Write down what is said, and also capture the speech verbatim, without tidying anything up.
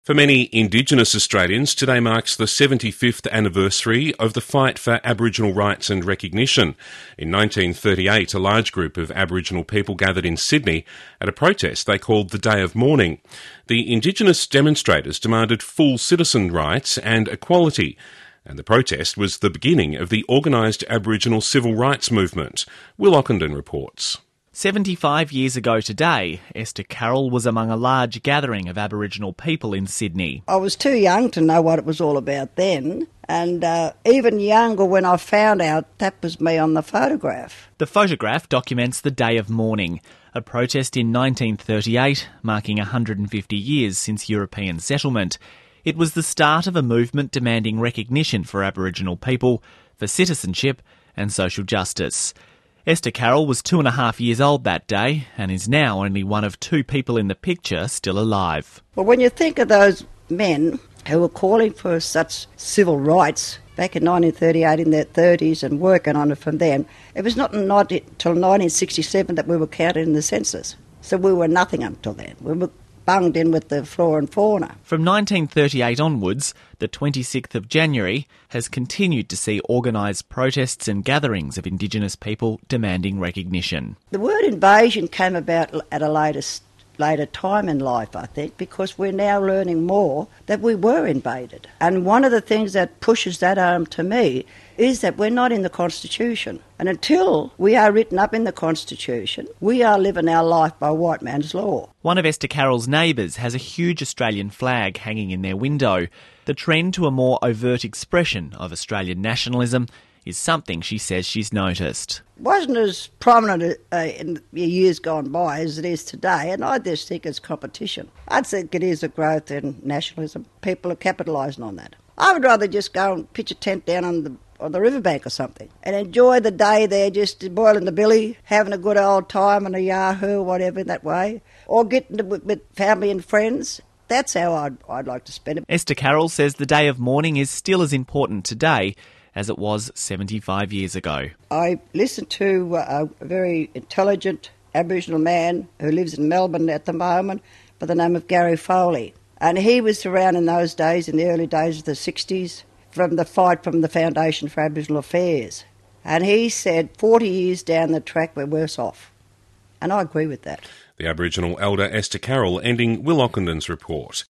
For many Indigenous Australians, today marks the seventy-fifth anniversary of the fight for Aboriginal rights and recognition. In nineteen thirty-eight, a large group of Aboriginal people gathered in Sydney at a protest they called the Day of Mourning. The Indigenous demonstrators demanded full citizen rights and equality, and the protest was the beginning of the organised Aboriginal civil rights movement. Will Ockenden reports. seventy-five years ago today, Esther Carroll was among a large gathering of Aboriginal people in Sydney. I was too young to know what it was all about then, and uh, even younger when I found out that was me on the photograph. The photograph documents the Day of Mourning, a protest in nineteen thirty-eight, marking one hundred fifty years since European settlement. It was the start of a movement demanding recognition for Aboriginal people, for citizenship and social justice. Esther Carroll was two and a half years old that day and is now only one of two people in the picture still alive. Well, when you think of those men who were calling for such civil rights back in nineteen thirty-eight in their thirties and working on it from then, it was not until nineteen sixty-seven that we were counted in the census. So we were nothing until then. We were bunged in with the flora and fauna. From nineteen thirty-eight onwards, the twenty-sixth of January has continued to see organised protests and gatherings of Indigenous people demanding recognition. The word invasion came about at a later, later time in life, I think, because we're now learning more that we were invaded. And one of the things that pushes that home to me is that we're not in the Constitution. And until we are written up in the Constitution, we are living our life by white man's law. One of Esther Carroll's neighbours has a huge Australian flag hanging in their window. The trend to a more overt expression of Australian nationalism is something she says she's noticed. It wasn't as prominent uh, in the years gone by as it is today, and I just think it's competition. I think it is a growth in nationalism. People are capitalising on that. I would rather just go and pitch a tent down on the on the riverbank or something and enjoy the day there, just boiling the billy, having a good old time on a yahoo or whatever that way, or getting with, with family and friends. That's how I'd, I'd like to spend it. Esther Carroll says the Day of Mourning is still as important today as it was seventy-five years ago. I listened to a very intelligent Aboriginal man who lives in Melbourne at the moment by the name of Gary Foley. And he was around in those days, in the early days of the sixties, from the fight from the Foundation for Aboriginal Affairs. And he said forty years down the track we're worse off. And I agree with that. The Aboriginal elder Esther Carroll ending Will Ockenden's report.